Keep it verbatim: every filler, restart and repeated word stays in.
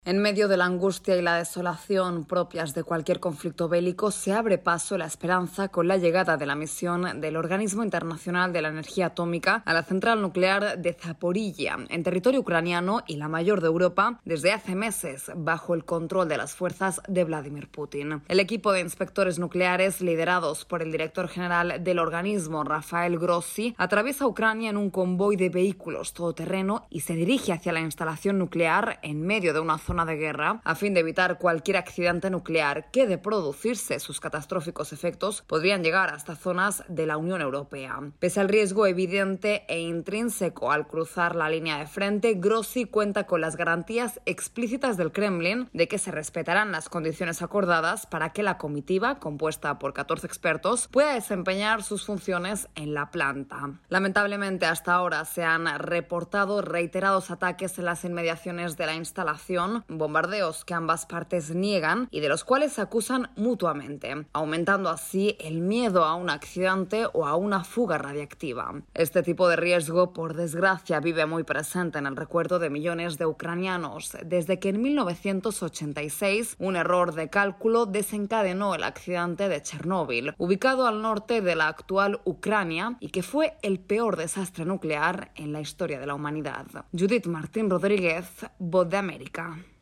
En medio de la angustia y la desolación propias de cualquier conflicto bélico, se abre paso la esperanza con la llegada de la misión del Organismo Internacional de la Energía Atómica a la central nuclear de Zaporilla, en territorio ucraniano y la mayor de Europa, desde hace meses, bajo el control de las fuerzas de Vladimir Putin. El equipo de inspectores nucleares, liderados por el director general del organismo, Rafael Grossi, atraviesa Ucrania en un convoy de vehículos todoterreno y se dirige hacia la instalación nuclear en medio de una zona zona de guerra, a fin de evitar cualquier accidente nuclear que, de producirse sus catastróficos efectos, podrían llegar hasta zonas de la Unión Europea. Pese al riesgo evidente e intrínseco al cruzar la línea de frente, Grossi cuenta con las garantías explícitas del Kremlin de que se respetarán las condiciones acordadas para que la comitiva, compuesta por catorce expertos, pueda desempeñar sus funciones en la planta. Lamentablemente, hasta ahora se han reportado reiterados ataques en las inmediaciones de la instalación, bombardeos que ambas partes niegan y de los cuales se acusan mutuamente, aumentando así el miedo a un accidente o a una fuga radiactiva. Este tipo de riesgo, por desgracia, vive muy presente en el recuerdo de millones de ucranianos, desde que en mil novecientos ochenta y seis un error de cálculo desencadenó el accidente de Chernóbil, ubicado al norte de la actual Ucrania y que fue el peor desastre nuclear en la historia de la humanidad. Judith Martín Rodríguez, Voz de América.